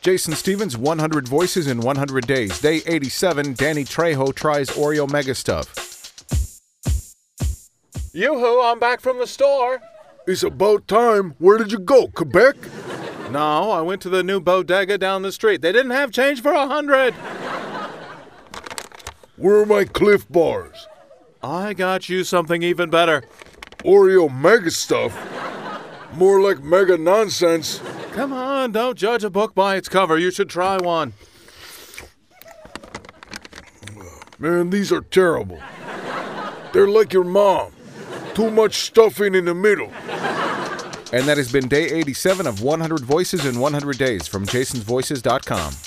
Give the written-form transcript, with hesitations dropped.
Jason Stevens, 100 Voices in 100 Days. Day 87, Danny Trejo tries Oreo Mega Stuff. Yoo-hoo, I'm back from the store. It's about time. Where did you go, Quebec? No, I went to the new bodega down the street. They didn't have change for 100. Where are my Cliff Bars? I got you something even better. Oreo Mega Stuff? More like mega nonsense. Come on, don't judge a book by its cover. You should try one. Man, these are terrible. They're like your mom. Too much stuffing in the middle. And that has been day 87 of 100 Voices in 100 Days from jasonsvoices.com.